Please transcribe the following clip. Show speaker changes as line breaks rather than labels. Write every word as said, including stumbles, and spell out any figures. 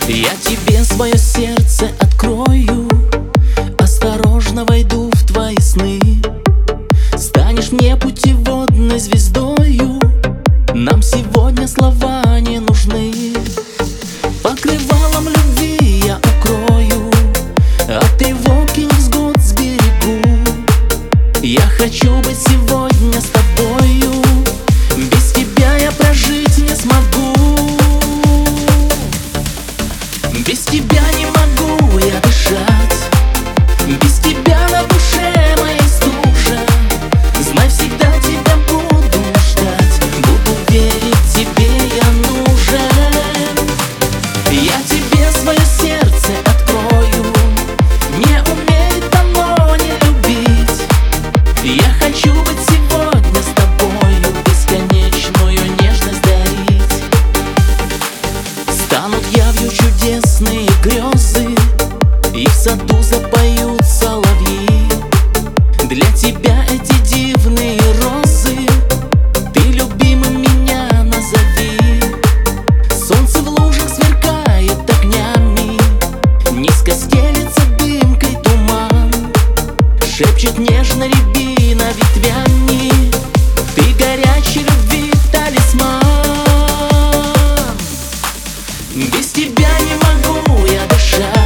Я тебе свое сердце открою, осторожно войду в твои сны. Станешь мне путеводной звездою, нам сегодня слова не нужны. Покрывалом любви я укрою, от тревоги невзгод сберегу. Я хочу быть сегодня с тобою, без тебя я прожить не смогу. Без тебя не могу я дышать, без тебя на душе моей стужа. Знай, всегда тебя буду ждать, буду верить, тебе я нужен. Я тебе свое сердце открою, не умеет оно не любить. Я хочу быть сегодня с тобою, бесконечную нежность дарить. Станут явью чудесные грезы, и в саду запоют соловьи. Для тебя эти дивные розы, ты любимым меня назови. Солнце в лужах сверкает огнями, низко стелется дымкой туман. Шепчет нежно рябина ветвями, ты горячей любви талисман. Без тебя не могу я дышать,